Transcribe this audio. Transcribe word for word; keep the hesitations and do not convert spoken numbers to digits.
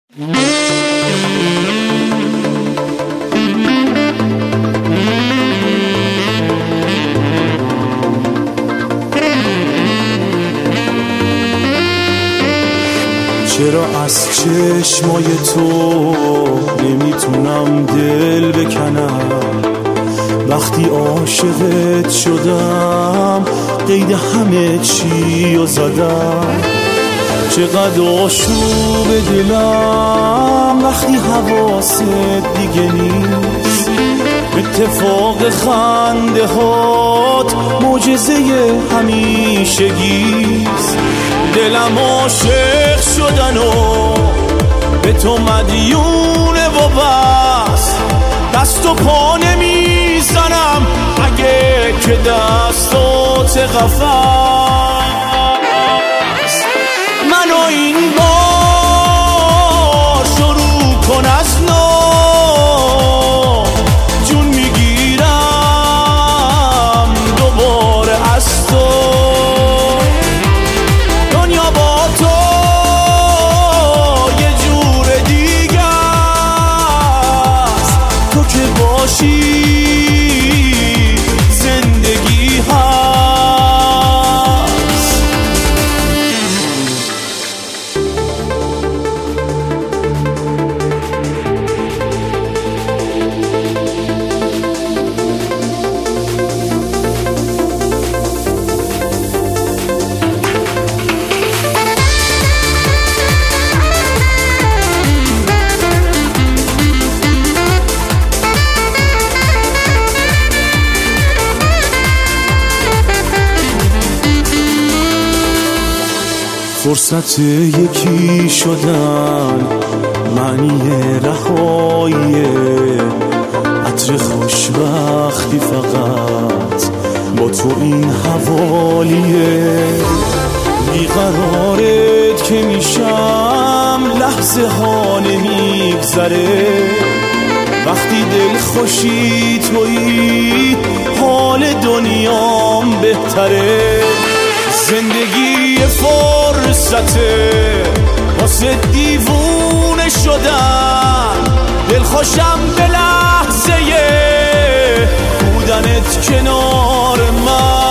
چرا از چشمای تو نمیتونم دل بکنم؟ وقتی عاشقت شدم قید همه چی رو زدم. چقدر آشوب دلم وقتی حواست دیگه نیست. اتفاق خنده هات معجزه همیشگیست. دلم عاشق شدن و به تو مدیونه و بس. دست و پا نمیزنم اگه که دستات قفس. منو این بار شروع کن از نو. جون میگیرم دوباره از تو. دنیا با تو یه جور دیگه است. تو که باشی زندگی هست. فرصت یکی شدن معنی رهاییه. عطر خوشبختی فقط با تو این حوالیه. بیقرارت که میشم لحظه ها نمیگذره. وقتی دل خوشی تویی حال دنیام بهتره. زندگی فرصته واسه دیوونه شدن. دل خوشم به لحظه بودنت کنار من.